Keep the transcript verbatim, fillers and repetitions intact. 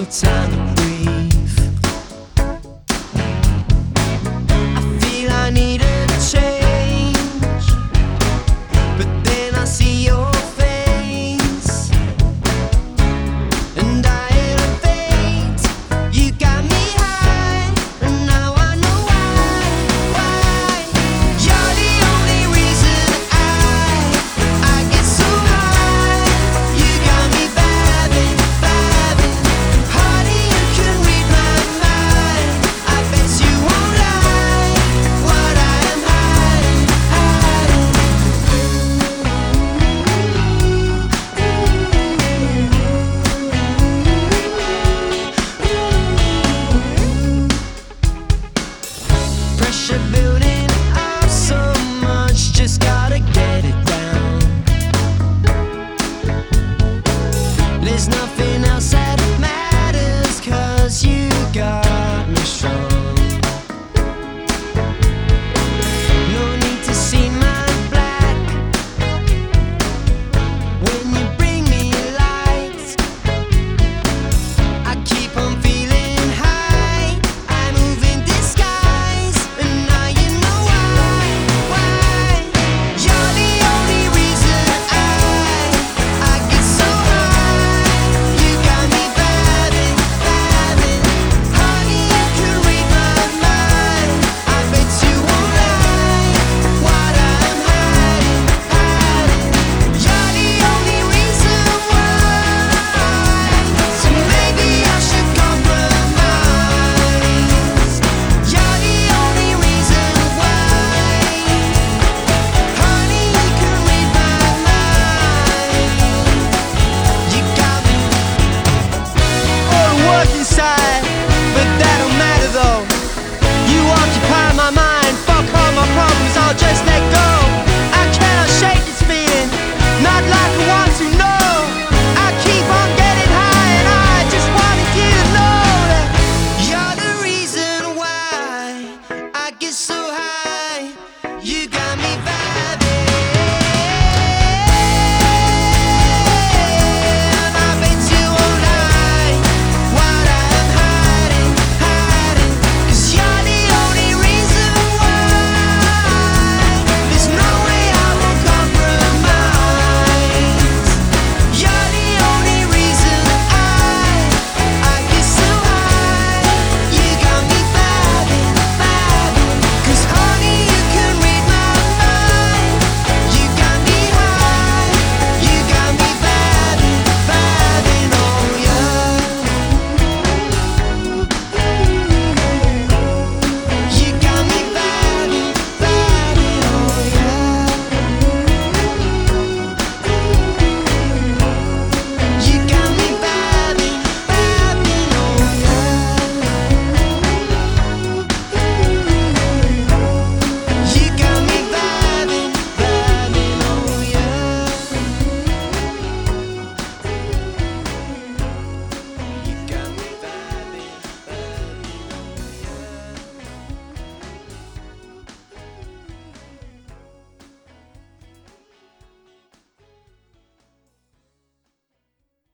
time to breathe. I feel I need a change, but then I see your face and I elevate. You got me high, and now I know why. Why? You're the only reason I I get so high. You got me vibing, vibing. Honey, you can read my mind. I bet you won't lie. What I am hiding, hiding. Pressure building up so much, just gotta get it down. There's nothing